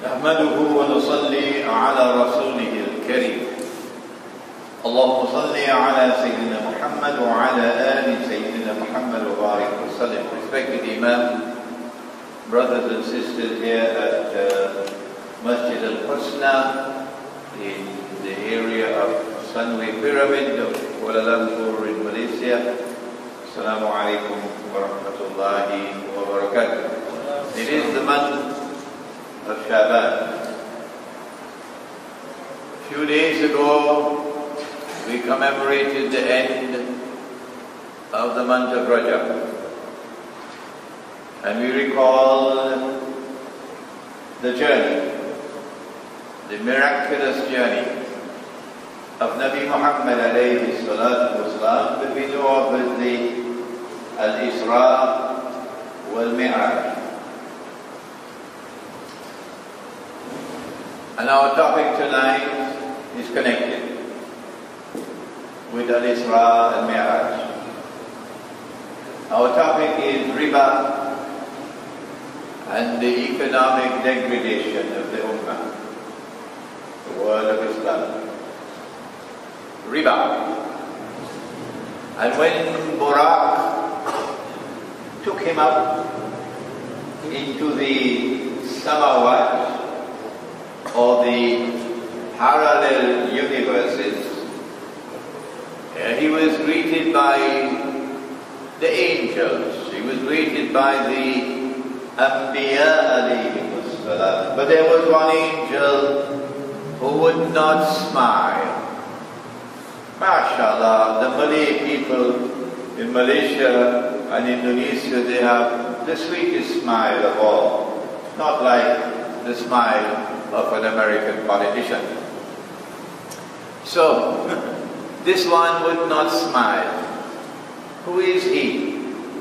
نحمده ونصلي على رسوله الكريم اللهم صل على سيدنا محمد وعلى آل سيدنا محمد وبارك وسلم. Respected Imam, brothers and sisters here at Masjid Al-Husna in the area of Sunway Pyramid of Kuala Lumpur in Malaysia. Assalamu alaikum wa rahmatullahi wa barakatuh. It is the month of Shaban. A few days ago we commemorated the end of the month of Rajab, and we recall the journey, the miraculous journey of Nabi Muhammad alayhi salatu wasalam that we know of as the Al-Isra wal-Mi'raj. And our topic tonight is connected with Al-Isra and Mi'raj. Our topic is riba and the economic degradation of the Ummah, the world of Islam. Riba. And when Buraq took him up into the Samawat, or the parallel universes, he was greeted by the angels, he was greeted by the Anbiya alayhi salam. But there was one angel who would not smile. MashaAllah, the Malay people in Malaysia and Indonesia, they have the sweetest smile of all, not like the smile of an American politician. So, this one would not smile. Who is he?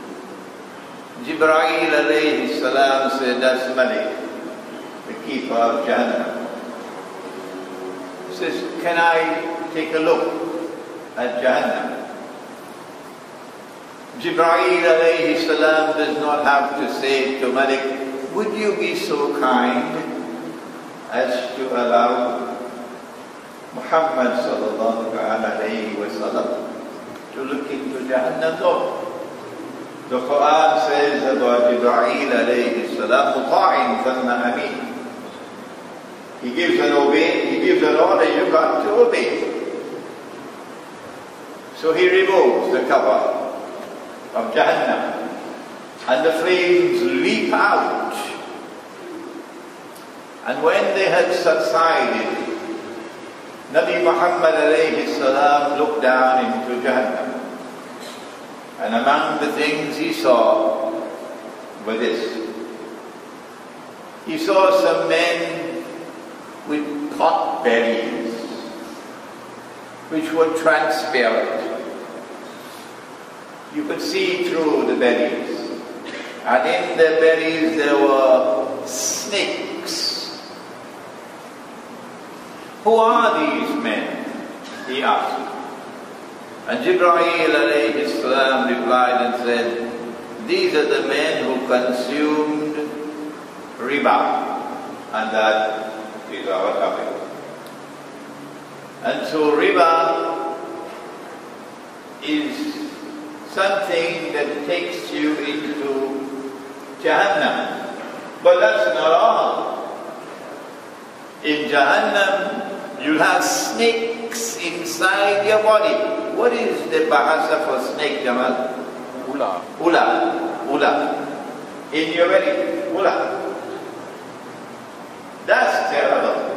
Jibreel alayhi salam said, that's Malik, the keeper of Jahannam. He says, can I take a look at Jahannam? Jibreel alayhi salam does not have to say to Malik, would you be so kind as to allow Muhammad sallallahu alayhi wa sallam to look into Jahannam? No. The Quran says about Jibreel alayhi salam, مُطَاعٍ ثَمَّ أَمِينٍ. He gives an order, you got to obey. So he removes the cover of Jahannam, and the flames leap out. And when they had subsided, Nabi Muhammad alayhi salam looked down into Jahannam. And among the things he saw were this. He saw some men with pot bellies, which were transparent. You could see through the bellies. And in the bellies there were snakes. Who are these men? He asked. And Jibreel alayhi salam replied and said, these are the men who consumed riba. And that is our topic. And so riba is something that takes you into Jahannam. But that's not all. In Jahannam, you'll have snakes inside your body. What is the bahasa for snake, Jamal? Ula. Ula. Ula. In your belly. Ula. That's terrible.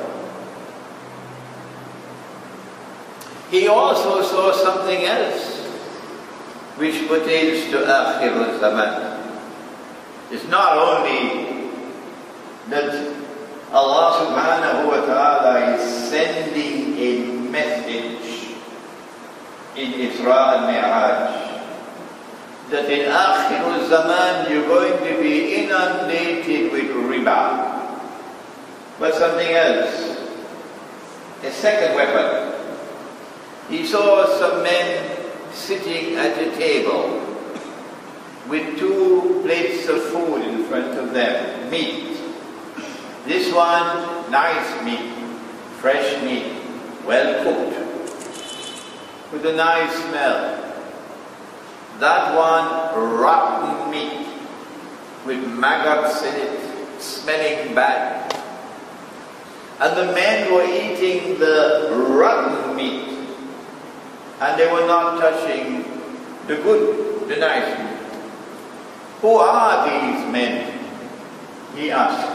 He also saw something else which pertains to Akhir Zaman. It's not only that Allah subhanahu wa ta'ala is sending a message in Isra and Mi'raj that in Akhir Zaman you're going to be inundated with riba. But something else, a second weapon. He saw some men sitting at a table with 2 plates of food in front of them, meat. This one, nice meat, fresh meat, well cooked, with a nice smell. That one, rotten meat, with maggots in it, smelling bad. And the men were eating the rotten meat, and they were not touching the good, the nice meat. Who are these men? He asked.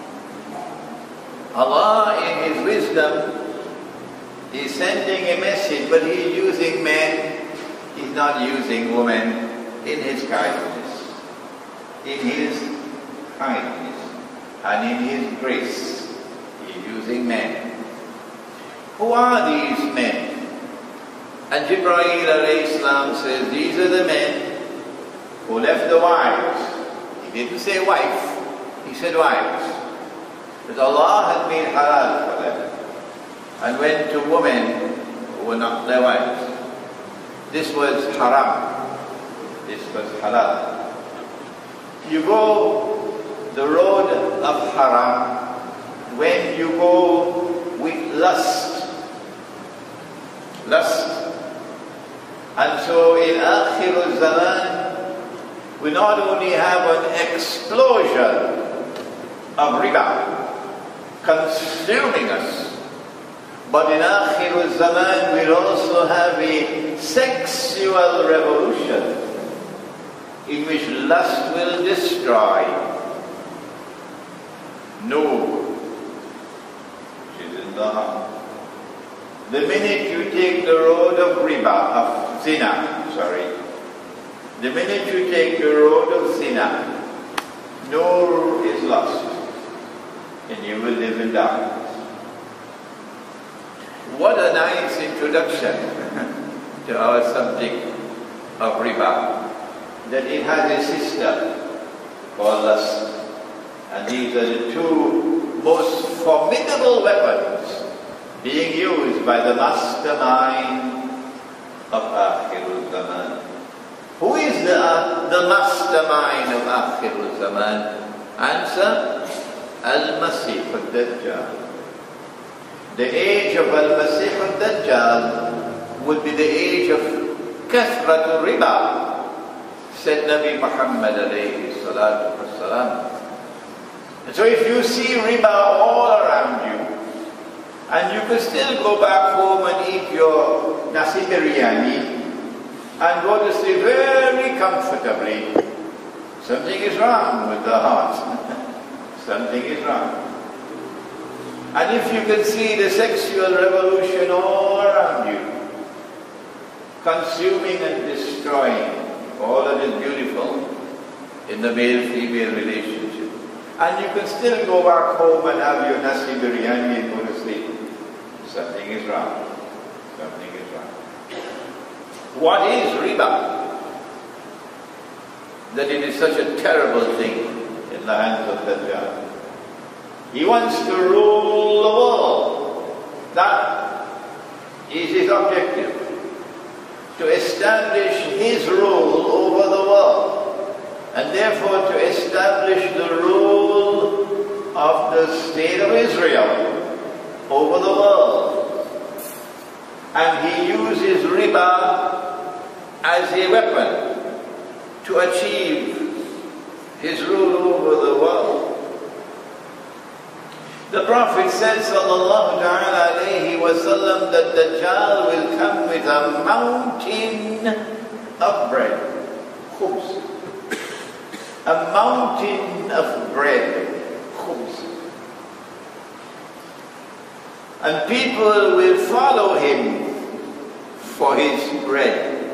Allah, in His wisdom, is sending a message, but He is using men, He's not using women, in His kindness. In His kindness and in His grace, He is using men. Who are these men? And Jibreel alayhi salam says, these are the men who left the wives. He didn't say wife, He said wives. But Allah had made halal for them and went to women who were not their wives. This was haram. This was halal. You go the road of haram when you go with lust. Lust. And so in Akhir Zaman, we not only have an explosion of riba consuming us, but in Akhir Zaman we'll also have a sexual revolution in which lust will destroy. No, which is in the heart. The minute you take the road of riba, of zina, the minute you take the road of zina, nur is lost, and you will live in darkness. What a nice introduction to our subject of riba, that it has a sister called lust. And these are the two most formidable weapons being used by the mastermind of Akhir Zaman. Who is the mastermind of Akhir Zaman? Answer, Al-Masih al-Dajjal. The age of Al-Masih al-Dajjal would be the age of Kathrat al-Riba, said Nabi Muhammad alayhi salatu wasalam. And so if you see riba all around you, and you could still go back home and eat your nasi biryani and go to sleep very comfortably, something is wrong with the heart. Something is wrong. And if you can see the sexual revolution all around you, consuming and destroying all that is beautiful in the male-female relationship, and you can still go back home and have your nasi biryani and go to sleep, something is wrong. Something is wrong. What is riba? That it is such a terrible thing in the hands of Dajjal. He wants to rule the world. That is his objective. To establish his rule over the world. And therefore to establish the rule of the state of Israel over the world. And he uses riba as a weapon to achieve his rule over the world. The Prophet said, sallallahu alayhi wa sallam, that Dajjal will come with a mountain of bread. Khubz. A mountain of bread. Khubz. And people will follow him for his bread.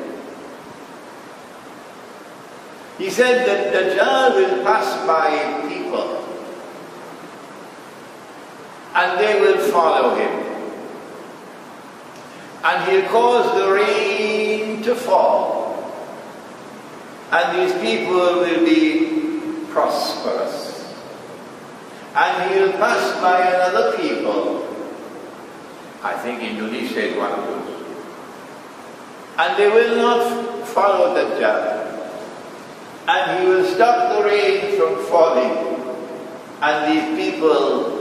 He said that Dajjal will pass by people, and they will follow him. And he'll cause the rain to fall. And these people will be prosperous. And he'll pass by another people. I think Indonesia is one of those. And they will not follow Dajjal. And he will stop the rain from falling. And these people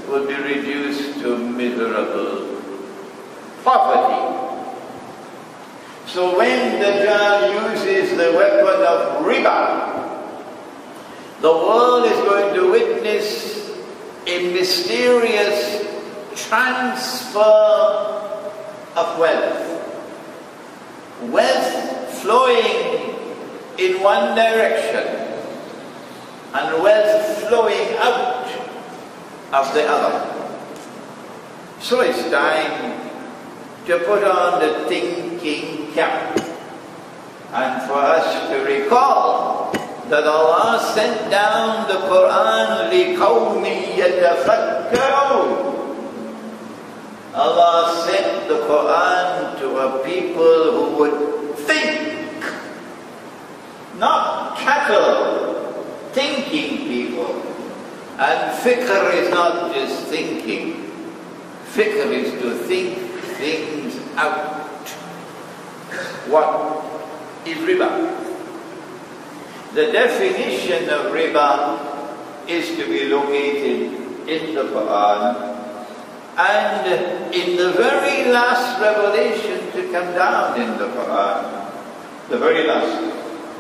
would be reduced to miserable poverty. So when Dajjal uses the weapon of riba, the world is going to witness a mysterious transfer of wealth. Wealth flowing in one direction and wealth flowing out of the other. So it's time to put on the thinking cap and for us to recall that Allah sent down the Quran لِقَوْمٍ يَتَفَكَّرُونَ. Allah sent the Quran to a people who would think, not cattle, thinking people. And fikr is not just thinking. Fikr is to think things out. What is riba? The definition of riba is to be located in the Quran and in the very last revelation to come down in the Quran. The very last.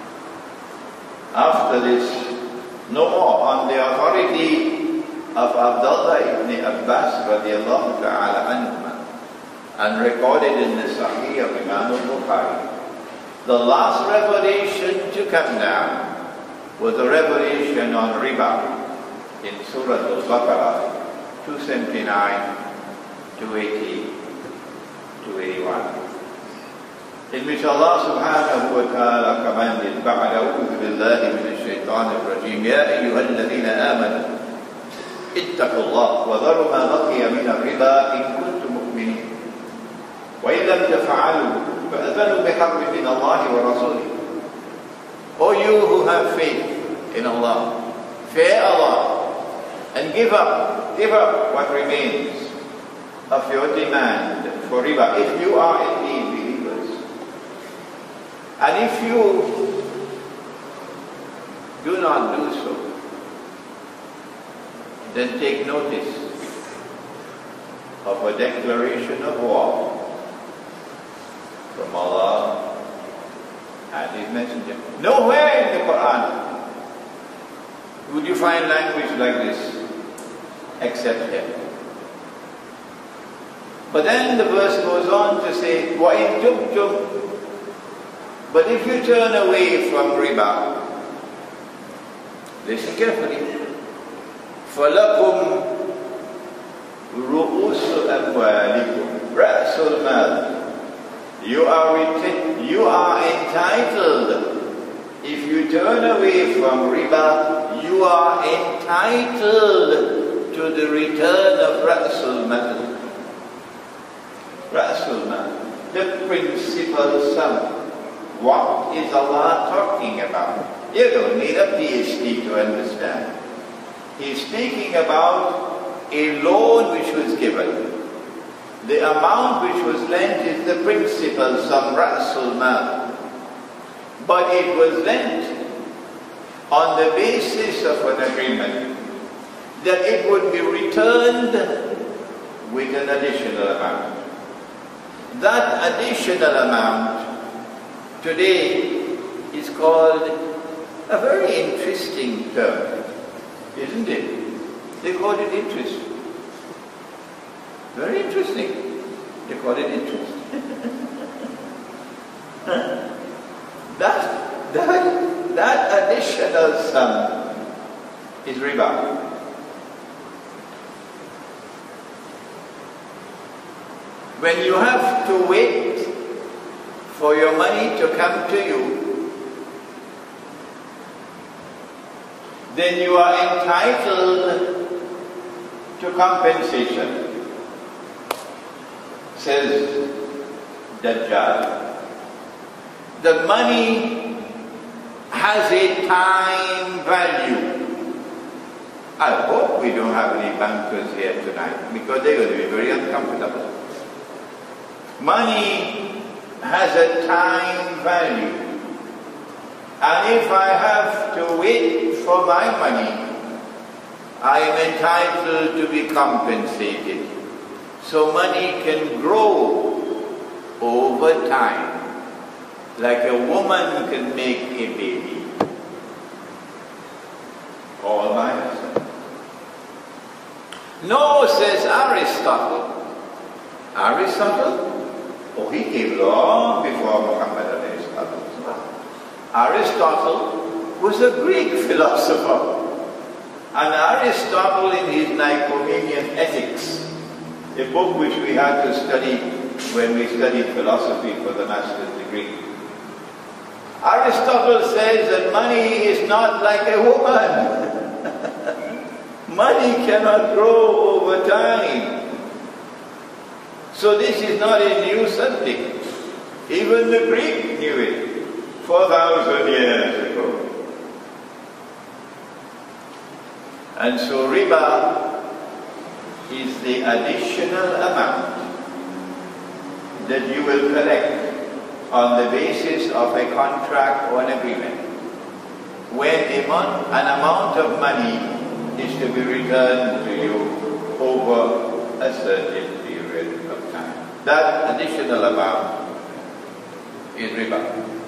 After this, no more, on the authority of Abdullah ibn Abbas radiallahu ta'ala anhuma, and recorded in the Sahih of Imam al-Bukhari. The last revelation to come down was a revelation on riba in Surah Al-Baqarah 279, 280, 281. In which Allah subhanahu wa ta'ala commanded, بَعْدَ أَعُوذُ بِاللَّهِ مِنَ الشَّيْطَانِ الرَّجِيمِ يَا أَيُّهَا الَّذِينَ آمَنُوا اتَّقُوا اللَّهَ وَذَرُوا مَا بَقِيَ مِنَ الرِّبَا إِن كُنتُم مُؤْمِنِينَ وَإِن لَّمْ تَفْعَلُوا فَأَذَنُوا بِحَرْبٍ مِّنَ اللَّهِ وَرَسُولِهِ. O you who have faith in Allah, fear Allah, and give up what remains of your demand for riba, if you are indeed believers. And if you do not do so, then take notice of a declaration of war from Allah and His Messenger. Nowhere in the Quran would you find language like this except here. But then the verse goes on to say, وَإِن تُبْتُمْ, but if you turn away from riba, listen carefully, فَلَكُمْ رُؤُوسُ أَمْوَالِكُمْ رَأْسُ الْمَالِ. You are entitled, if you turn away from riba, you are entitled to the return of Ra'sul Mal. Ra'sul Mal, the principal sum. What is Allah talking about? You don't need a PhD to understand. He's speaking about a loan which was given. The amount which was lent is the principal sum, Ra'sul Mal. But it was lent on the basis of an agreement that it would be returned with an additional amount. That additional amount today is called a very interesting term, isn't it? They call it interest. Very interesting. They call it interest. That additional sum is riba. When you have to wait for your money to come to you, then you are entitled to compensation. Says Dajjal. The money has a time value. I hope we don't have any bankers here tonight because they're going to be very uncomfortable. Money has a time value. And if I have to wait for my money, I am entitled to be compensated. So money can grow over time, like a woman can make a baby, all by herself. No, says Aristotle. Aristotle? Oh, he came long before Muhammad alayhi salatu. Aristotle was a Greek philosopher. And Aristotle, in his Nicomachean Ethics, a book which we had to study when we studied philosophy for the master's degree, Aristotle says that money is not like a woman. Money cannot grow over time. So this is not a new subject. Even the Greek knew it 4,000 years ago. And so riba is the additional amount that you will collect on the basis of a contract or an agreement when an amount of money is to be returned to you over a certain period of time. That additional amount is riba.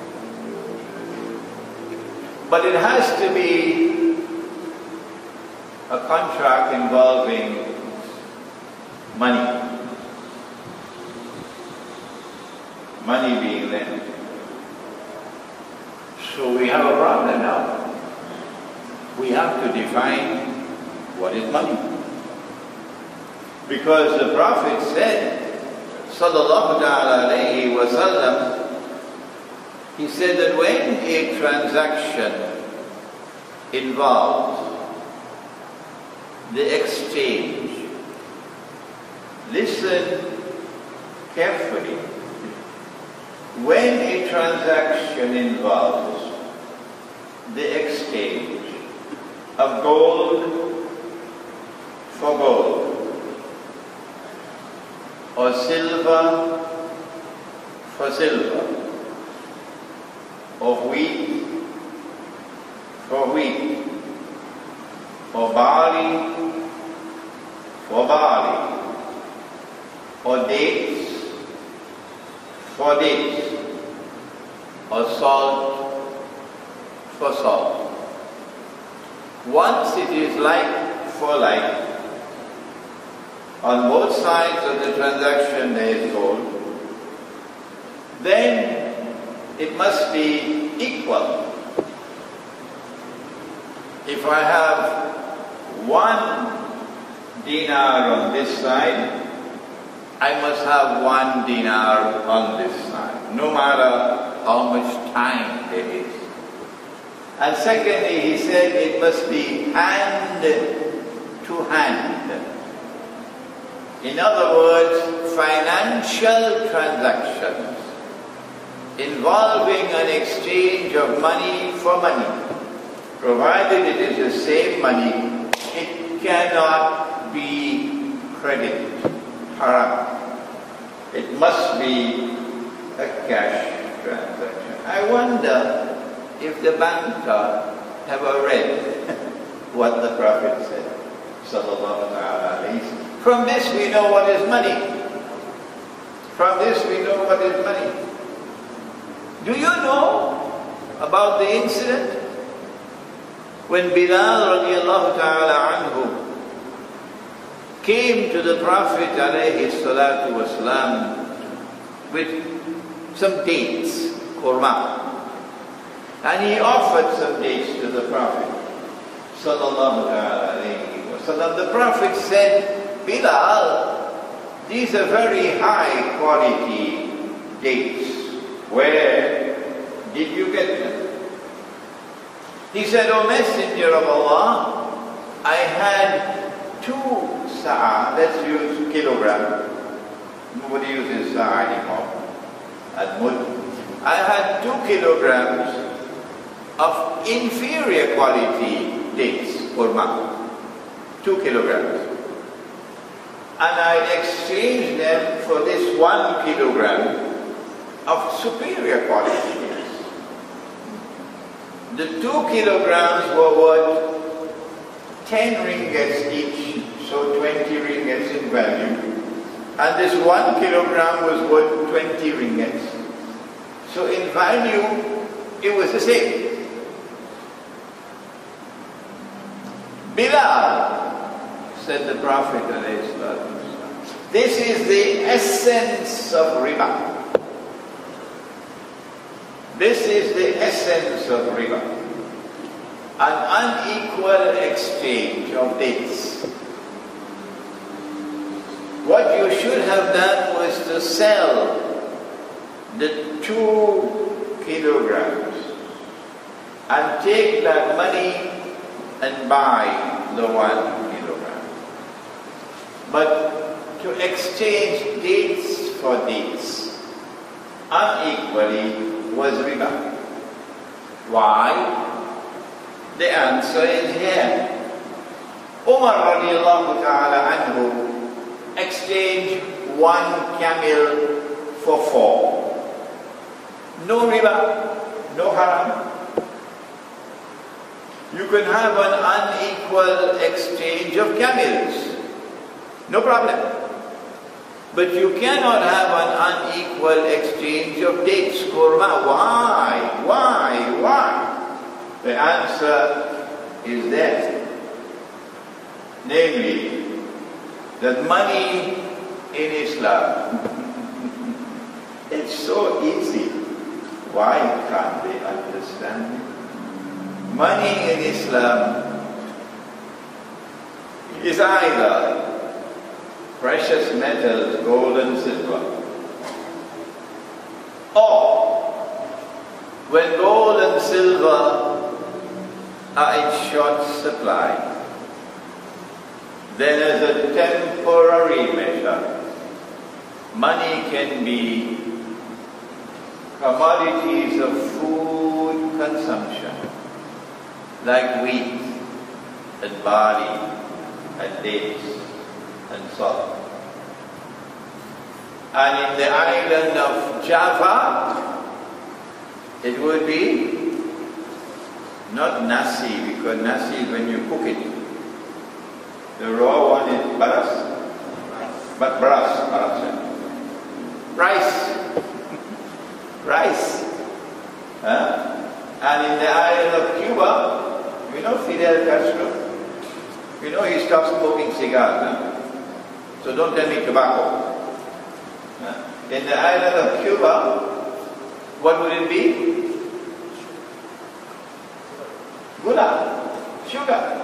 But it has to be a contract involving money. Money being lent. So we have a problem now. We have to define what is money. Because the Prophet said, sallallahu alayhi wa sallam, he said that when a transaction involves the exchange, listen carefully, when a transaction involves the exchange of gold for gold, or silver for silver, of wheat for wheat, or barley for barley, or dates for dates, or salt for salt. Once it is like for like, on both sides of the transaction there is gold, then it must be equal. If I have 1 dinar on this side, I must have 1 dinar on this side, no matter how much time there is. And secondly, he said it must be hand to hand. In other words, financial transactions involving an exchange of money for money, provided it is the same money, it cannot be credit, haram. It must be a cash transaction. I wonder if the banker ever read what the Prophet said, sallallahu alaihi wasallam. From this we know what is money. From this we know what is money. Do you know about the incident when Bilal radiallahu ta'ala anhu came to the Prophet alayhi salatu wasalam with some dates, kurma. And he offered some dates to the Prophet sallallahu alayhi wa sallam. The Prophet said, Bilal, these are very high quality dates. Where did you get them? He said, O Messenger of Allah, I had 2 sa'a, let's use kilogram. Nobody uses sa'a anymore. At mud. I had 2 kilograms of inferior quality dates, kurma, 2 kilograms. And I exchanged them for this 1 kilogram of superior quality dates. The 2 kilograms were worth 10 ringgits each, so 20 ringgits in value. And this 1 kilogram was worth 20 ringgits. So in value, it was the same. Bilal, said the Prophet, this is the essence of riba. This is the essence of riba. An unequal exchange of dates. What you should have done was to sell the 2 kilograms and take that money and buy the 1 kilogram. But to exchange dates for dates unequally was riba. Why? The answer is here. Umar radiallahu ta'ala anhu exchanged 1 camel for 4. No riba, no haram. You can have an unequal exchange of camels. No problem. But you cannot have an unequal exchange of dates, kurma. Why? Why? Why? The answer is there. Namely, that money in Islam, it's so easy. Why can't they understand it? Money in Islam is either precious metals, gold and silver, or when gold and silver are in short supply, then as a temporary measure, money can be commodities of food consumption, like wheat and barley and dates and salt. And in the island of Java, it would be not nasi, because nasi is when you cook it. The raw one is baras, but rice. Rice. And in the island of Cuba, you know Fidel Castro? You know he stopped smoking cigars, so don't tell me tobacco. In the island of Cuba, what would it be? Gula, sugar.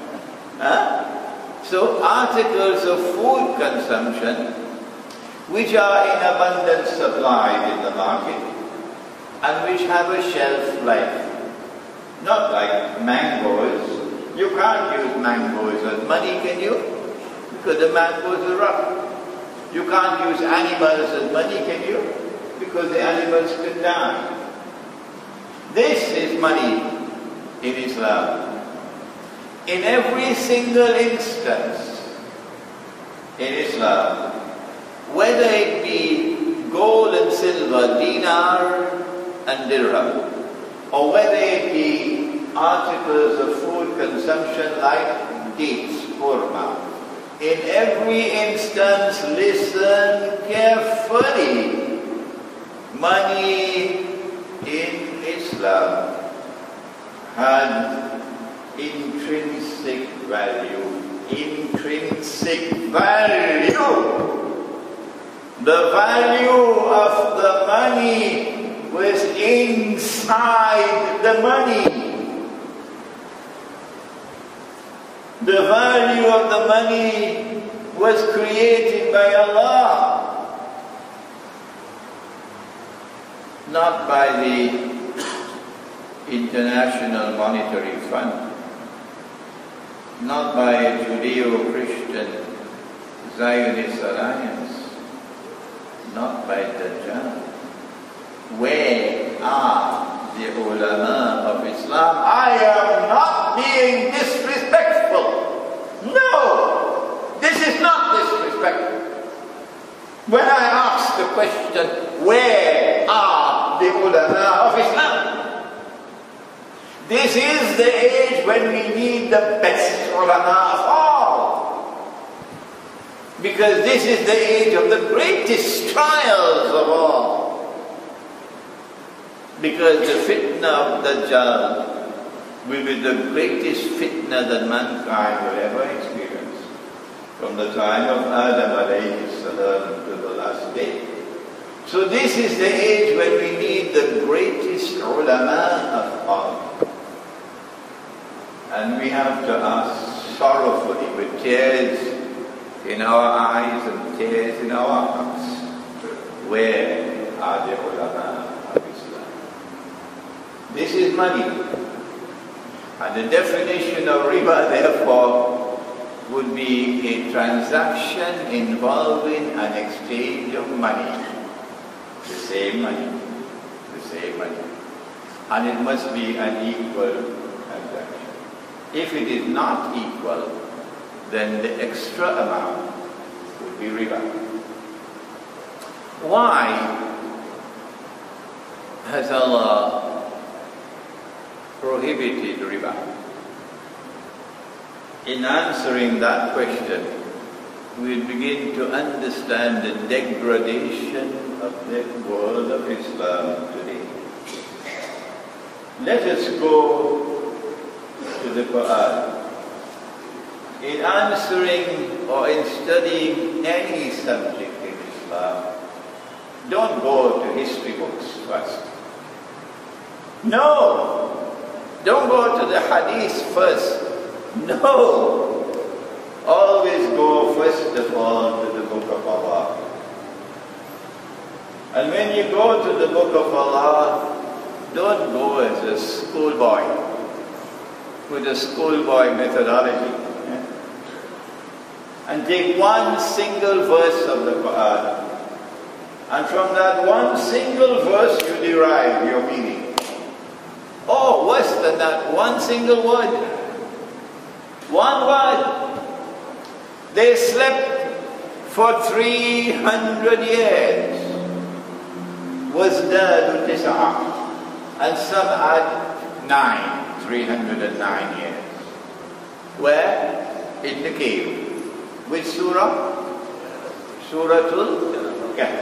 So articles of food consumption which are in abundant supply in the market and which have a shelf life. Not like mangoes. You can't use mangoes as money, can you? Because the mangoes are rough. You can't use animals as money, can you? Because the animals can die. This is money in Islam. In every single instance in Islam, whether it be gold and silver, dinar and dirham, or whether it be articles of food consumption like dates, kurma, in every instance, listen carefully, money in Islam had intrinsic value. Intrinsic value. The value of the money was inside the money. The value of the money was created by Allah, not by the International Monetary Fund, not by a Judeo-Christian Zionist alliance, not by Dajjal. Where are the ulama of Islam? I am not being disrespectful. No, this is not disrespectful. When I ask the question, where are the ulama of Islam? This is the age when we need the best ulama of all. Because this is the age of the greatest trials of all. Because the fitna of Dajjal will be the greatest fitna that mankind will ever experience. From the time of Adam alayhi salam to the last day. So this is the age when we need the greatest ulama of all. And we have to ask sorrowfully, with tears in our eyes and tears in our hearts, where are the ulama of Islam? This is money. And the definition of riba, therefore, would be a transaction involving an exchange of money. The same money. The same money. And it must be an equal transaction. If it is not equal, then the extra amount would be riba. Why has Allah prohibited riba? In answering that question, we begin to understand the degradation of the world of Islam today. Let us go to the Quran. In answering or in studying any subject in Islam, don't go to history books first. No! Don't go to the hadith first. No! Always go first of all to the Book of Allah. And when you go to the Book of Allah, don't go as a schoolboy with a schoolboy methodology and take one single verse of the Quran, and from that one single verse you derive your meaning. Oh, worse than that, one single word. One word. They slept for 300 years. وَازْدَادُوا تِسْعًا. And some had 309 years. Where? In the cave. Which surah? Suratul Kahf.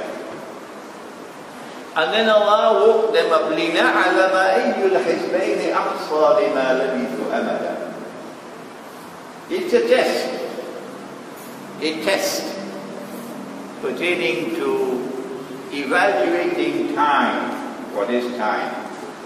And then Allah woke them up. لِنَعْلَمَ أَيُّ الْحِزْبَيْنِ أَحْصَى لِمَا لَبِثُوا أَمَدًا. It's a test. A test pertaining to evaluating time. What is time?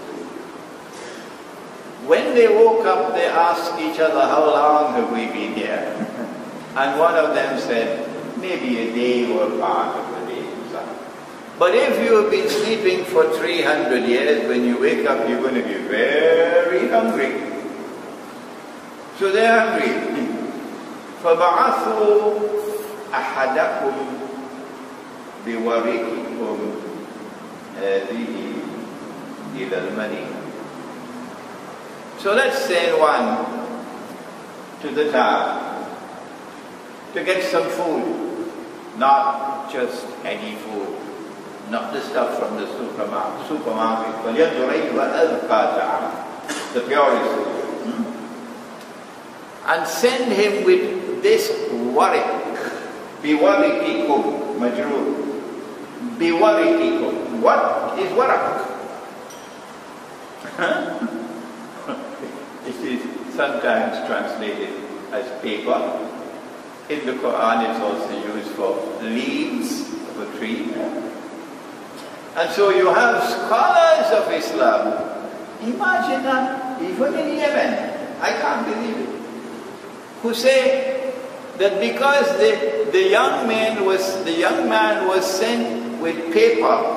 When they woke up, they asked each other, how long have we been here? And one of them said, maybe a day or part of a day. But if you have been sleeping for 300 years, when you wake up, you're going to be very hungry. So they're hungry. فَبَعَثُوا أَحَدَكُمْ بِوَرِقِكُمْ هَذِهِ إِلَى الْمَدِينَةِ. So let's send one to the town to get some food, not just any food, not the stuff from the supermarket, the purest food. And send him with this warik, biwarikikum, majroor, biwarikikum. What is warak? It is sometimes translated as paper. In the Quran it's also used for leaves of a tree. And so you have scholars of Islam, imagine that, even in Yemen, I can't believe it, who say that because the young man was sent with paper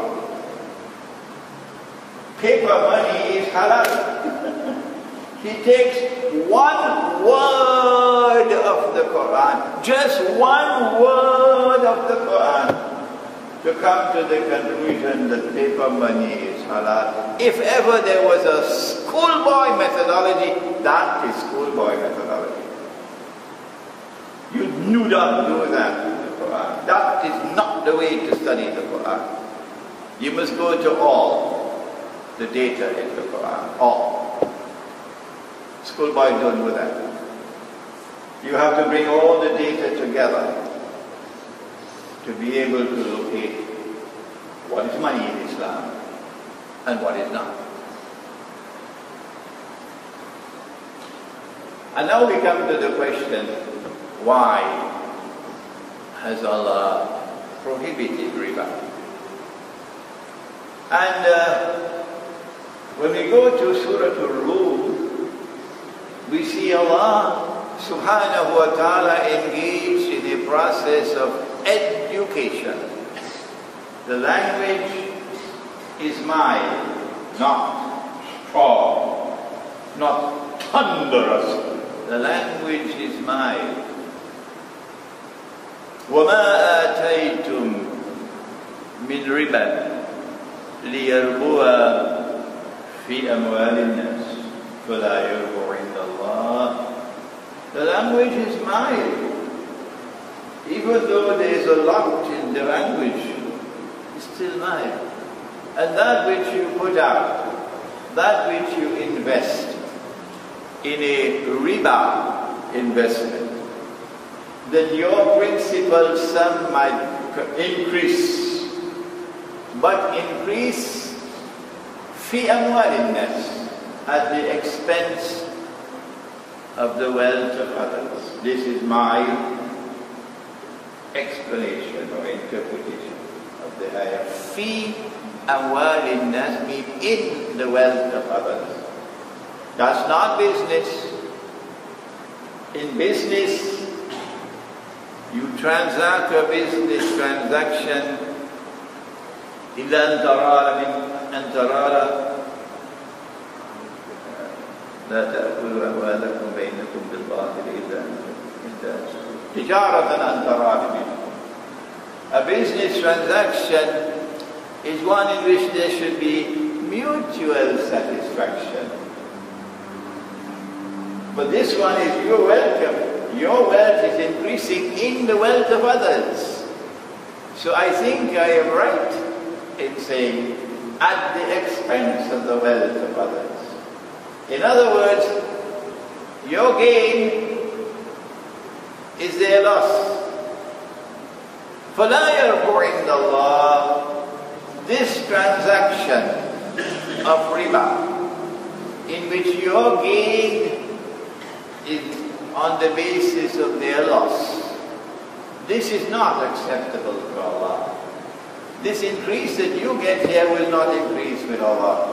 money is halal. He takes one word of the Quran, just one word of the Quran, to come to the conclusion that paper money is halal. If ever there was a schoolboy methodology, that is schoolboy methodology. You do not do that in the Quran. That is not the way to study the Quran. You must go to all the data in the Quran, all. Schoolboys don't do that. You have to bring all the data together to be able to locate what is money in Islam and what is not. And now we come to the question, why has Allah prohibited riba? And when we go to Surah Al-Rum, we see Allah subhanahu wa ta'ala engaged in a process of education. The language is mild, not strong, not thunderous. The language is mild. وَمَا آتَيْتُمْ مِنْ رِبًا لِيَرْبُوَ فِي أَمْوَالِ النَّاسِ فَلَا يَرْبُو عِنْدَ اللَّهِ. The language is mild. Even though there is a lot in the language, it's still mild. And that which you put out, that which you invest in a riba investment, then your principal sum might increase, but increase fi amwalin nas, at the expense of the wealth of others. This is my explanation or interpretation of the ayah. Fi amwalin nas means in the wealth of others. That's not business. In business, you transact a business transaction إِلَّا أَن تَرَارَ لَا تَأْكُلُوا أَمْوَالَكُمْ بَيْنَكُمْ بِالْبَاطِلِ إِلَّا تِجَارَةً أَن تَرَارَ مِنْكُمْ. A business transaction is one in which there should be mutual satisfaction. But this one is your welcome. Your wealth is increasing in the wealth of others. So I think I am right in saying at the expense of the wealth of others. In other words, your gain is their loss. فَلَا يَرْبُو عِنْدَ اللَّهِ. This transaction of riba, in which your gain is on the basis of their loss, this is not acceptable to Allah. This increase that you get here will not increase with Allah.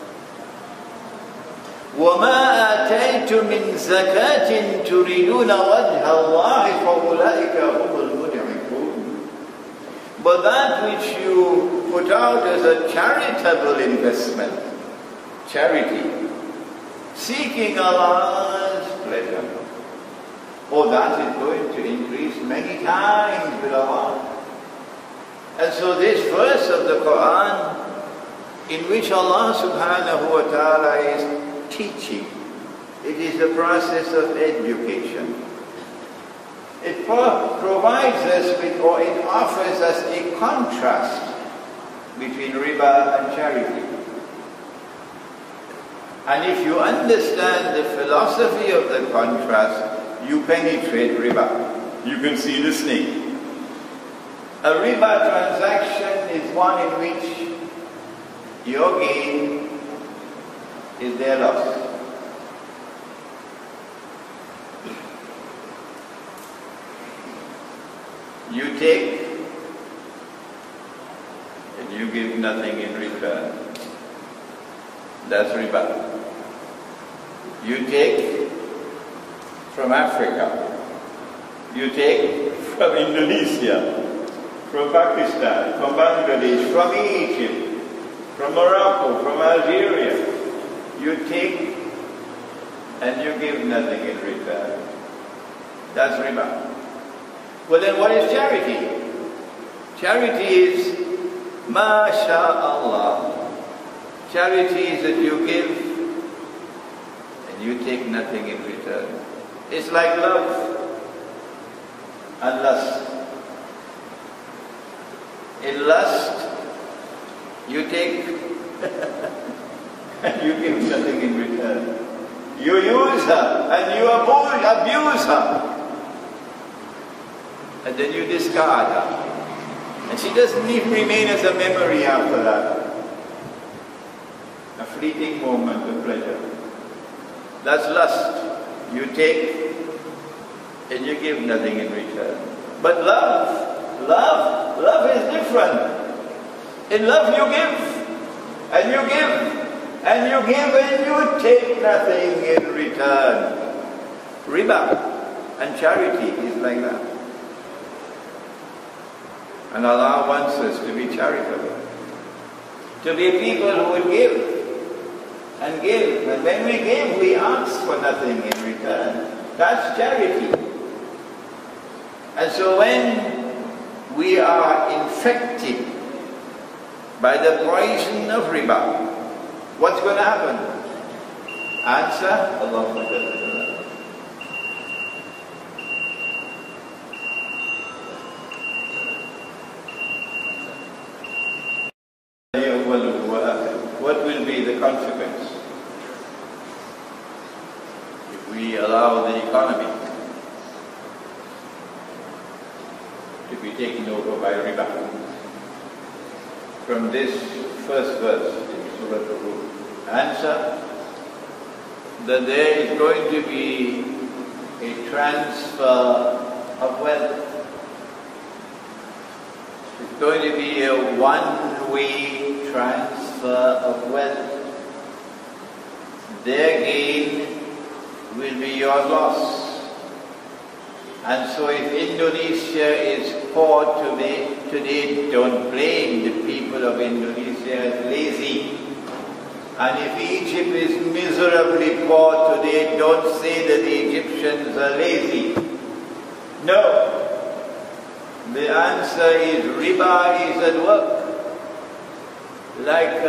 وَمَا آتَيْتُم مِّن زَكَاةٍ تُرِيدُونَ وَجْهَ اللَّهِ فَأُولَٰئِكَ هُمُ الْمُضْعِفُونَ. But that which you put out as a charitable investment, charity, seeking Allah's pleasure, oh, that is going to increase many times with Allah. And so this verse of the Quran, in which Allah subhanahu wa ta'ala is teaching, it is a process of education. It provides us with, or it offers us a contrast between riba and charity. And if you understand the philosophy of the contrast, you penetrate riba. You can see the snake. A riba transaction is one in which your gain is their loss. You take and you give nothing in return. That's riba. You take from Africa, you take from Indonesia, from Pakistan, from Bangladesh, from Egypt, from Morocco, from Algeria. You take and you give nothing in return. That's riba. Well then what is charity? Charity is MashaAllah. Charity is that you give and you take nothing in return. It's like love and lust. In lust, you take and you give nothing in return. You use her and you abuse her. And then you discard her. And she doesn't even remain as a memory after that. A fleeting moment of pleasure. That's lust. You take and you give nothing in return. But love is different. In love you give, and you give, and you give, and you take nothing in return. Riba and charity is like that. And Allah wants us to be charitable. To be people who will give and give. And when we give, we ask for nothing in return. That's charity. And so when we are infected by the poison of riba, what's going to happen? Answer, Allah forgive. What will be the consequence if we allow the economy to be taken over by riba? From this first verse in Surah Al-Rum, answer that there is going to be a transfer of wealth. It's going to be a one-way transfer of wealth. Their gain will be your loss. And so if Indonesia is poor today, don't blame the people of Indonesia as lazy. And if Egypt is miserably poor today, don't say that the Egyptians are lazy. No. The answer is riba is at work. Like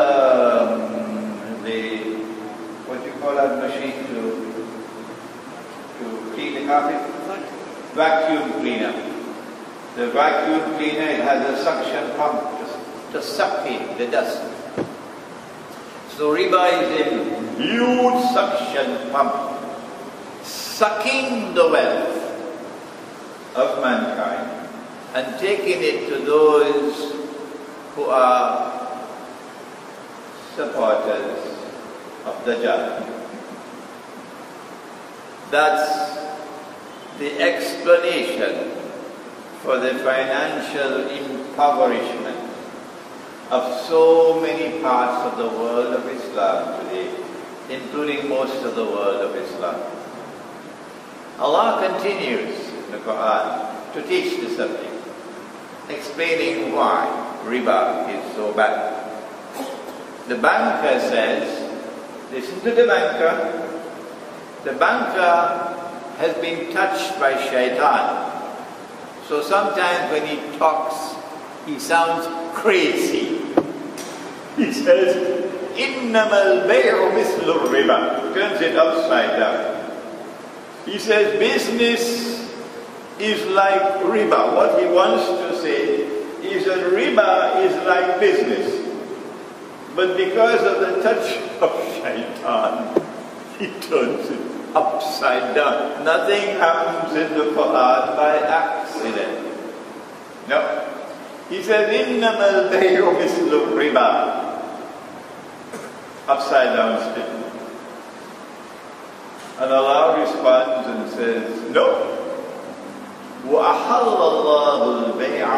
what you call that machine to clean the carpet? Vacuum cleaner. The vacuum cleaner, it has a suction pump to suck in the dust. So riba is a huge suction pump sucking the wealth of mankind and taking it to those who are supporters of Dajjal. That's the explanation for the financial impoverishment of so many parts of the world of Islam today, including most of the world of Islam. Allah continues in the Quran to teach the subject, explaining why riba is so bad. The banker says, listen to the banker. The banker has been touched by shaitan. So sometimes when he talks, he sounds crazy. He says, "Innamal bay'u mithlu riba." Turns it upside down. He says, business is like riba. What he wants to say is that riba is like business. But because of the touch of shaitan, he turns it upside down. Nothing happens in the Quran by accident. No. He says, "Innamal bay'u mithlu riba." Upside down statement. And Allah responds and says, no. وَأَحَلَّ اللَّهُ الْبَيْعَ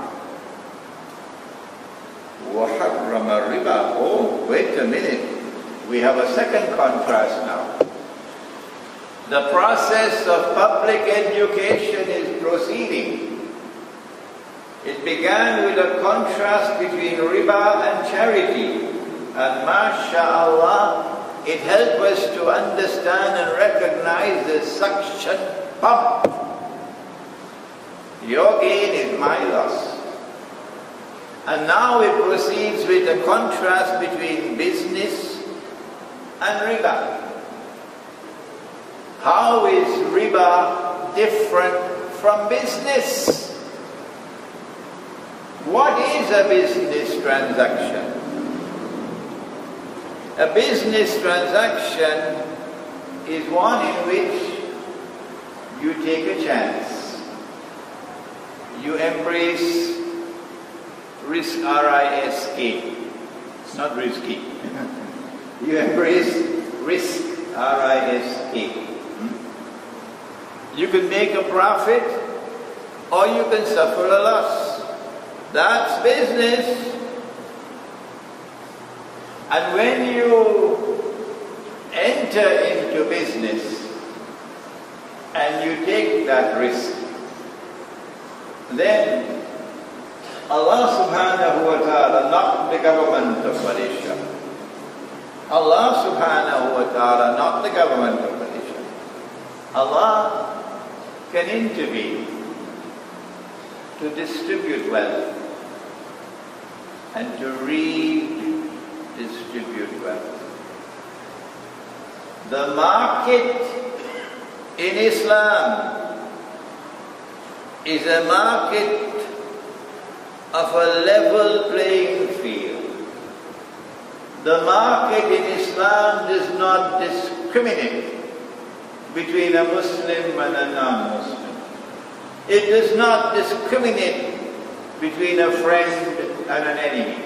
وَحَرَّمَ الرِّبَا. Oh, wait a minute. We have a second contrast now. The process of public education is proceeding. It began with a contrast between riba and charity. And masha'Allah, it helped us to understand and recognize the suction pump. Your gain is my loss. And now it proceeds with a contrast between business and riba. How is riba different from business? What is a business transaction? A business transaction is one in which you take a chance. You embrace risk, R-I-S-K. It's not risky. You embrace risk, R-I-S-K. You can make a profit or you can suffer a loss. That's business. And when you enter into business and you take that risk, then Allah subhanahu wa ta'ala, not the government of Malaysia, Allah subhanahu wa ta'ala, not the government of Malaysia, Allah can intervene to distribute wealth and to redistribute wealth. The market in Islam is a market of a level playing field. The market in Islam does not discriminate between a Muslim and a non-Muslim. It does not discriminate between a friend and an enemy.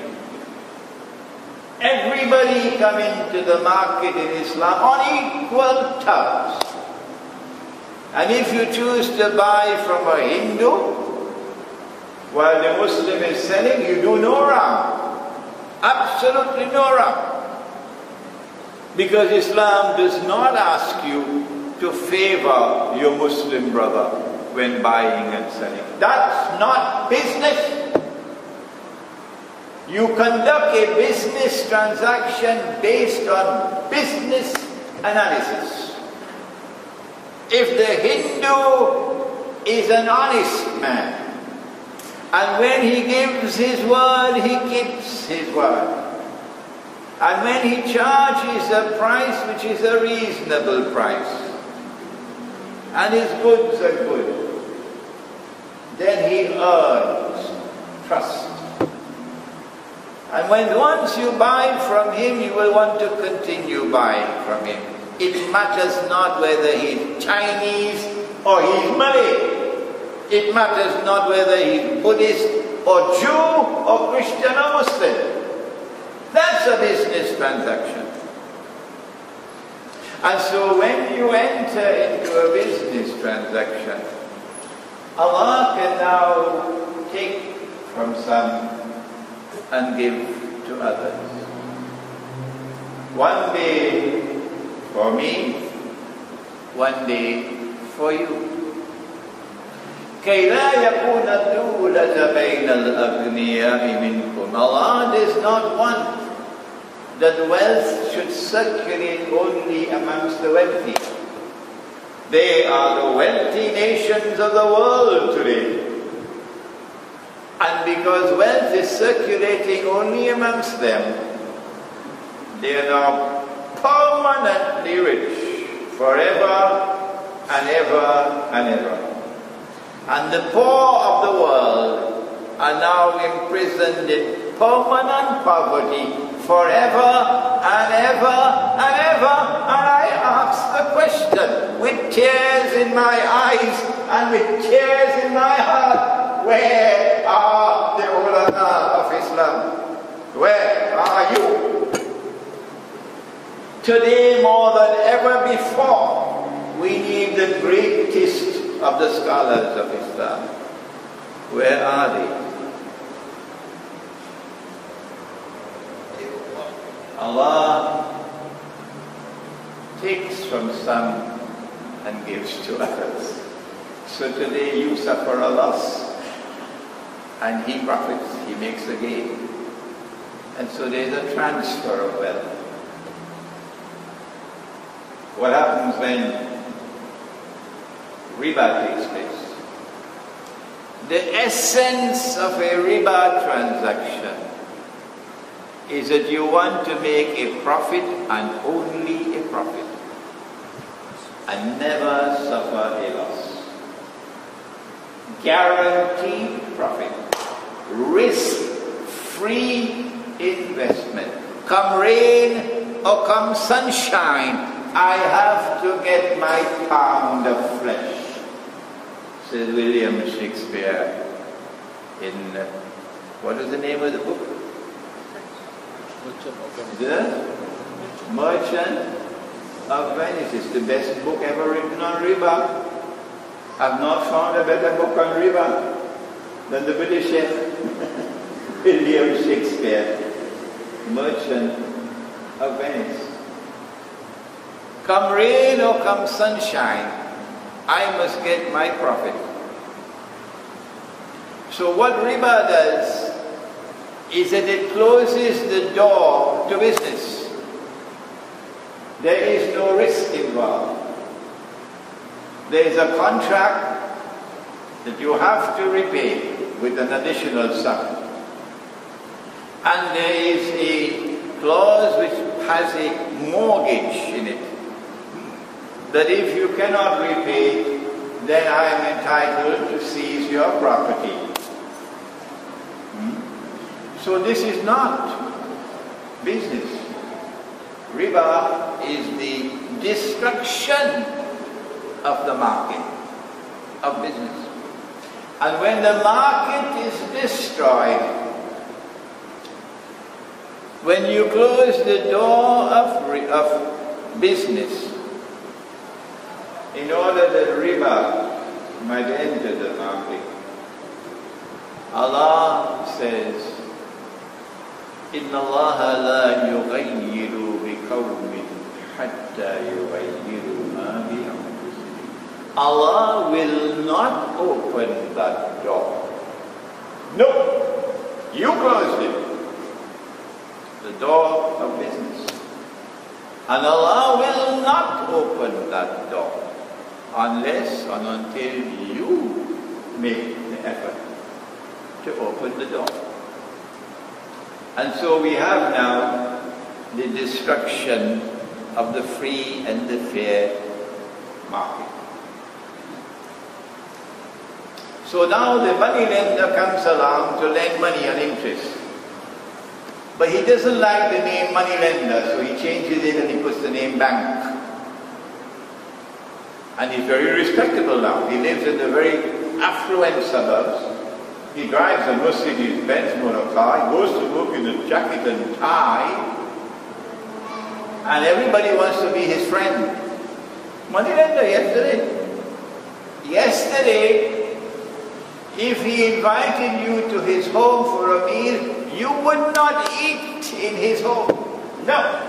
Everybody come into the market in Islam on equal terms. And if you choose to buy from a Hindu while the Muslim is selling, you do no wrong. Absolutely no wrong. Because Islam does not ask you to favor your Muslim brother when buying and selling. That's not business. You conduct a business transaction based on business analysis. If the Hindu is an honest man, and when he gives his word, he keeps his word, and when he charges a price which is a reasonable price, and his goods are good, then he earns trust. And when once you buy from him, you will want to continue buying from him. It matters not whether he's Chinese or he's Malay. It matters not whether he's Buddhist or Jew or Christian or Muslim. That's a business transaction. And so when you enter into a business transaction, Allah can now take from some and give to others. One day for me, one day for you. كَيْ لَا يَكُونَ الدُّولَةَ بَيْنَ الْأَغْنِيَاءِ مِنْكُمْ. Allah does not want that wealth should circulate only amongst the wealthy. They are the wealthy nations of the world today. And because wealth is circulating only amongst them, they are now permanently rich, forever and ever and ever. And the poor of the world are now imprisoned in permanent poverty, forever and ever and ever. And I ask the question, with tears in my eyes and with tears in my heart, where are the ulama of Islam? Where are you? Today more than ever before, we need the greatest of the scholars of Islam. Where are they? Allah takes from some and gives to others. So today you suffer a loss and he profits, he makes a gain. And so there's a transfer of wealth. What happens when riba takes place? The essence of a riba transaction is that you want to make a profit and only a profit, and never suffer a loss. Guaranteed profit. Risk-free investment. Come rain or come sunshine, I have to get my pound of flesh, says William Shakespeare in, what is the name of the book? The Merchant of Venice. It's the best book ever written on riba. I've not found a better book on riba than the British William Shakespeare, Merchant of Venice. Come rain or come sunshine, I must get my profit. So what riba does is that it closes the door to business. There is no risk involved. There is a contract that you have to repay with an additional sum. And there is a clause which has a mortgage in it, that if you cannot repay, then I am entitled to seize your property. So this is not business. Riba is the destruction of the market, of business. And when the market is destroyed, when you close the door of business, in order that riba might enter the market, Allah says, إِنَّ اللَّهَ لَا يُغَيِّرُ بِقَوْمٍ حَتَّى يُغَيِّرُوا مَا بِأَنفُسِهِمْ. Allah will not open that door. No, you closed it. The door of business. And Allah will not open that door unless and until you make the effort to open the door. And so we have now the destruction of the free and the fair market. So now the money lender comes along to lend money on interest. But he doesn't like the name money lender, so he changes it and he puts the name bank. And he's very respectable now. He lives in the very affluent suburbs. He drives a Mercedes-Benz motor car. He goes to work in a jacket and tie. And everybody wants to be his friend. Money lender yesterday. Yesterday, if he invited you to his home for a meal, you would not eat in his home. No.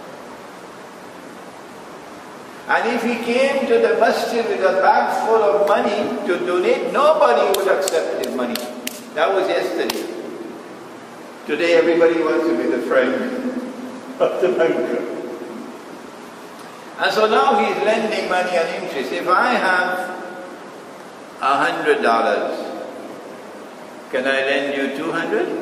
And if he came to the masjid with a bag full of money to donate, nobody would accept his money. That was yesterday. Today everybody wants to be the friend of the banker. And so now he's lending money on interest. If I have $100, can I lend you 200?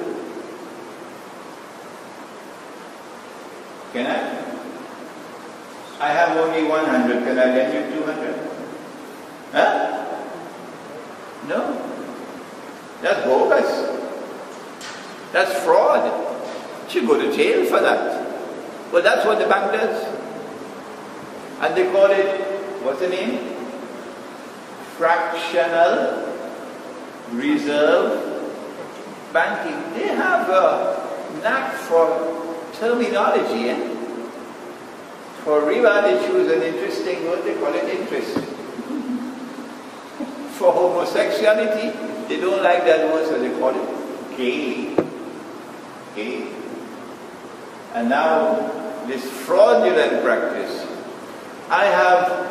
Can I? I have only 100. Can I lend you 200? Huh? No. That's bogus. That's fraud. You should go to jail for that. Well, that's what the bank does. And they call it, what's the name? Fractional reserve banking. They have a knack for terminology. For riba, they choose an interesting word, they call it interest. For homosexuality, they don't like that word, so they call it gay. Gay. And now, this fraudulent practice. I have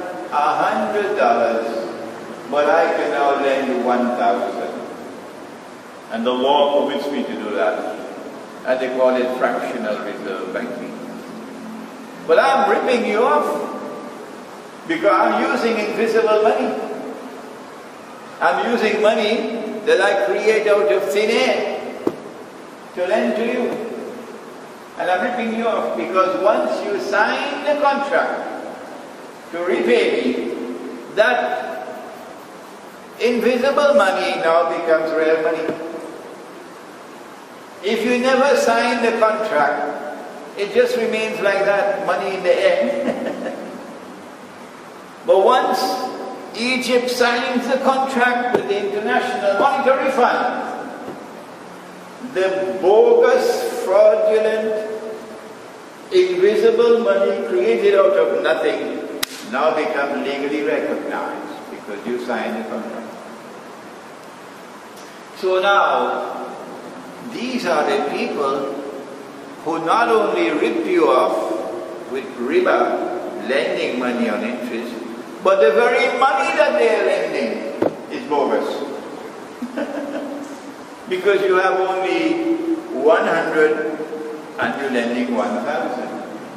$100, but I can now lend you 1,000. And the law permits me to do that. And they call it fractional reserve banking. But I'm ripping you off because I'm using invisible money. I'm using money that I create out of thin air to lend to you. And I'm ripping you off because once you sign the contract to repay me, that invisible money now becomes real money. If you never sign the contract, it just remains like that, money in the air. But once Egypt signs the contract with the International Monetary Fund, the bogus, fraudulent, invisible money created out of nothing now become legally recognized because you signed the contract. So now, these are the people who not only rip you off with riba, lending money on interest, but the very money that they are lending is bogus. Because you have only 100 and you're lending 1,000.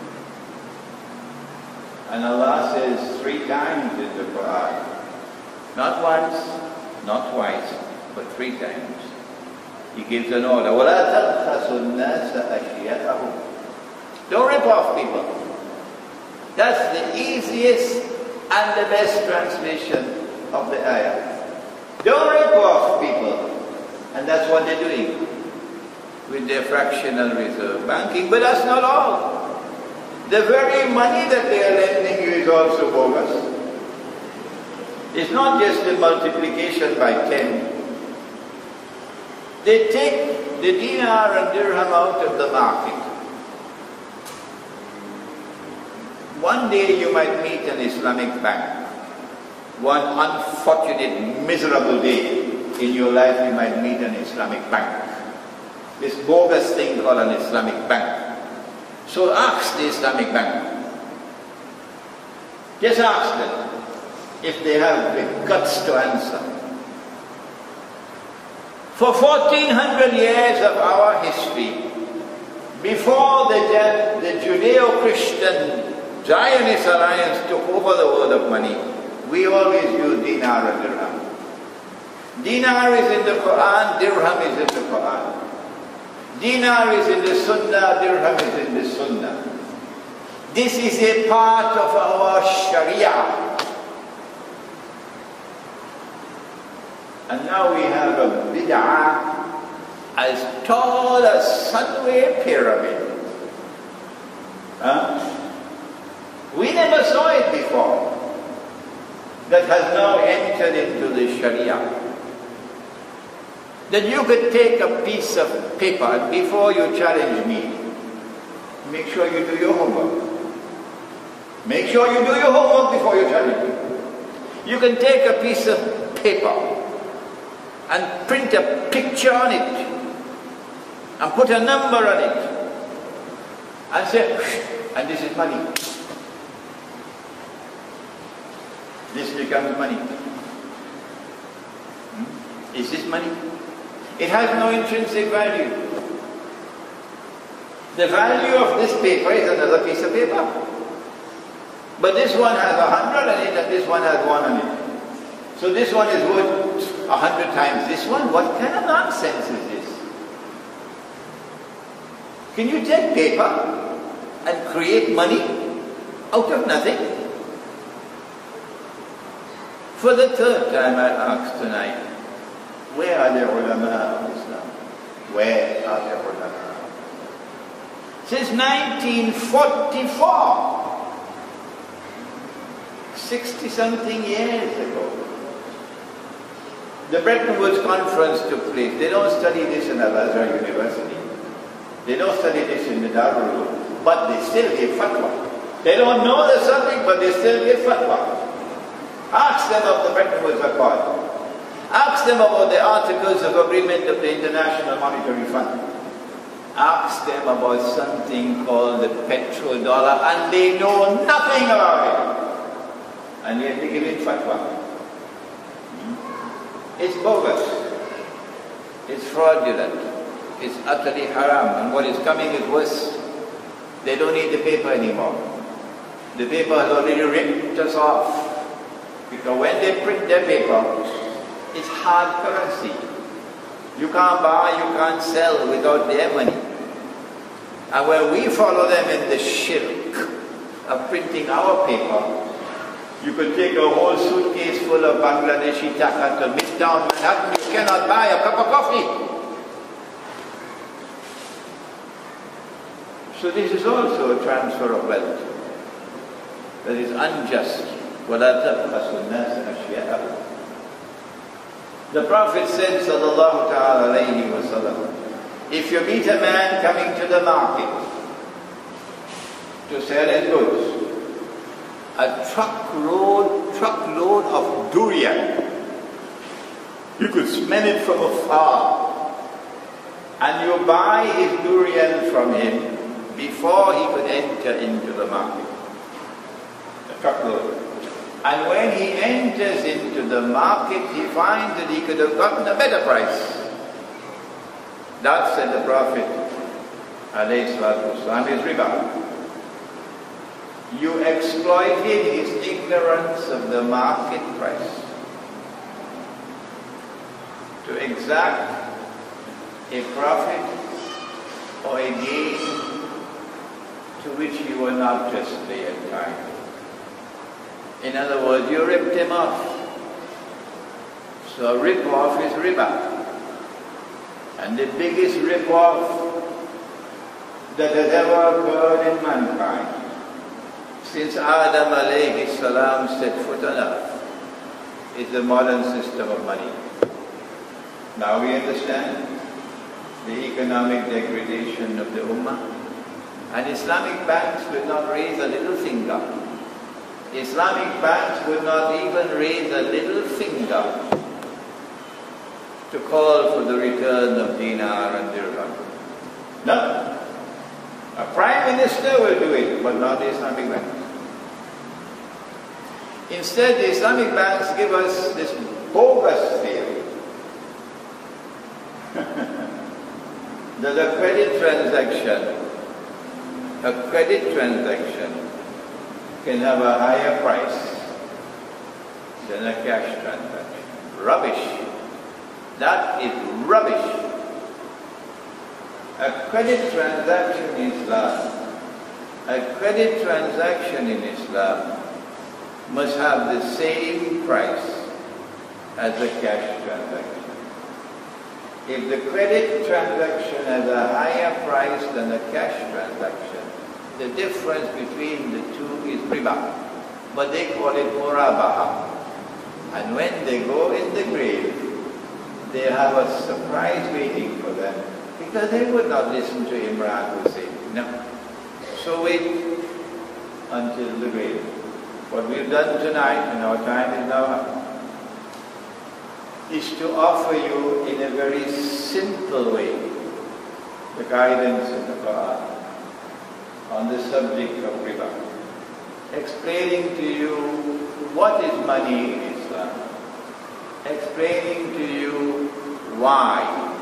And Allah says 3 times in the Quran, not once, not twice, but 3 times. He gives an order. وَلَا تَبْخَسُوا النَّاسَ أَشْيَاءَهُمْ. Don't rip off people. That's the easiest and the best translation of the ayah. Don't rip off people. And that's what they're doing with their fractional reserve banking. But that's not all. The very money that they are lending you is also bogus. It's not just the multiplication by 10. They take the dinar and dirham out of the market. One day you might meet an Islamic bank. One unfortunate, miserable day in your life you might meet an Islamic bank. This bogus thing called an Islamic bank. So ask the Islamic bank. Just ask them if they have the guts to answer. For 1400 years of our history, before the Judeo-Christian Zionist alliance took over the world of money, we always used dinar and dirham. Dinar is in the Quran, dirham is in the Quran. Dinar is in the Sunnah, dirham is in the Sunnah. This is a part of our Sharia. And now we have a bid'ah as tall as Sunway Pyramid. We never saw it before. That has now entered into the Sharia. That you could take a piece of paper and before you challenge me, make sure you do your homework. Make sure you do your homework before you challenge me. You can take a piece of paper and print a picture on it and put a number on it and say, and this is money. This becomes money. Is this money? It has no intrinsic value. The value of this paper is another piece of paper. But this one has 100 on it and this one has 1 on it. So this one is worth 100 times this one. What kind of nonsense is this? Can you take paper and create money out of nothing? For the 3rd time I ask tonight, where are the ulama of Islam? Where are the ulama? Since 1944, 60-something years ago, the Bretton Woods Conference took place. They don't study this in Al-Azhar University. They don't study this in the Darul Uloom, but they still give fatwa. They don't know the subject, but they still give fatwa. Ask them of the Bretton Woods Accord. Ask them about the Articles of Agreement of the International Monetary Fund. Ask them about something called the petrodollar, and they know nothing about it. And yet they give it fatwa. It's bogus. It's fraudulent. It's utterly haram. And what is coming is worse. They don't need the paper anymore. The paper has already ripped us off. Because when they print their paper, it's hard currency. You can't buy, you can't sell without their money. And when we follow them in the shirk of printing our paper, you could take a whole suitcase full of Bangladeshi taka to Midtown Manhattan, you cannot buy a cup of coffee. So this is also a transfer of wealth that is unjust. وَلَا تَبْخَسُوا النَّاسَ أَشْيَاءَهُمْ. The Prophet said, sallallahu ta'ala alayhi wa sallam, if you meet a man coming to the market to sell his goods, a truckload of durian, you could smell it from afar, and you buy his durian from him before he could enter into the market. A truckload. And when he enters into the market, he finds that he could have gotten a better price. That, said the Prophet, alayhi salatu wasalam, is riba. You exploited his ignorance of the market price to exact a profit or a gain to which you were not justly entitled. In other words, you ripped him off. So a rip-off is riba. And the biggest rip-off that has ever occurred in mankind since Adam alayhi salam set foot on earth is the modern system of money. Now we understand the economic degradation of the Ummah, and Islamic banks would not raise a little finger. Islamic banks would not even raise a little finger to call for the return of dinar and dirham. No. A prime minister will do it, but not the Islamic banks. Instead, the Islamic banks give us this bogus theory that a credit transaction can have a higher price than a cash transaction. Rubbish. That is rubbish. A credit transaction in Islam must have the same price as a cash transaction. If the credit transaction has a higher price than a cash transaction, the difference between the two is riba. But they call it murabaha. And when they go in the grave, they have a surprise waiting for them, because they would not listen to Imran Hussein. No. So wait until the grave. What we've done tonight, and our time is now up, is to offer you in a very simple way the guidance of the Quran on the subject of riba, explaining to you what is money in Islam, explaining to you why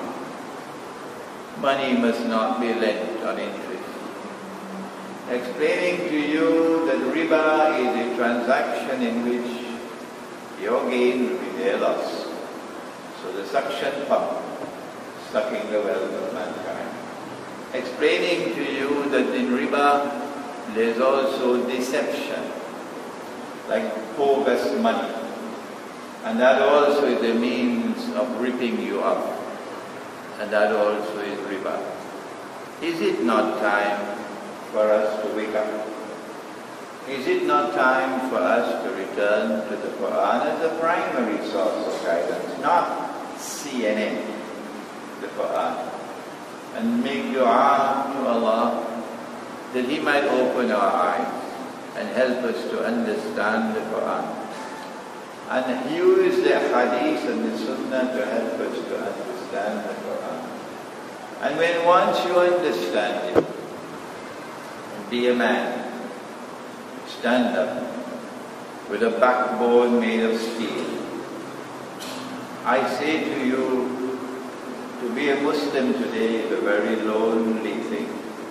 money must not be lent on interest, explaining to you that riba is a transaction in which your gain will be their loss. So the suction pump, sucking the wealth of mankind. Explaining to you that in riba there is also deception, like bogus money. And that also is a means of ripping you up. And that also is riba. Is it not time for us to wake up? Is it not time for us to return to the Quran as a primary source of guidance, not CNN, the Quran, and make dua to Allah that He might open our eyes and help us to understand the Quran, and use the hadith and the sunnah to help us to understand the Quran. And when once you understand it, be a man, stand up with a backbone made of steel. I say to you, to be a Muslim today is a very lonely thing.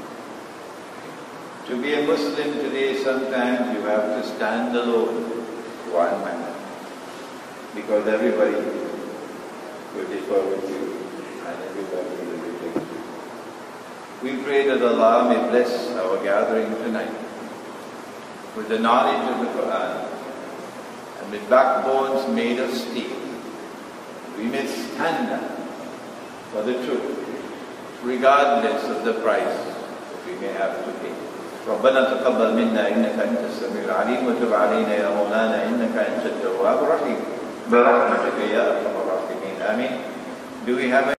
To be a Muslim today, sometimes you have to stand alone, one man, because everybody will differ with you and everybody will reject you. We pray that Allah may bless our gathering tonight with the knowledge of the Quran and with backbones made of steel. We may stand up for the truth, regardless of the price that we may have to pay. ربنا تقبل منا إنك أنت السميع العليم وتب علينا يا مولانا إنك أنت التواب الرحيم برحمتك يا أرحم الراحمين آمين. Do we have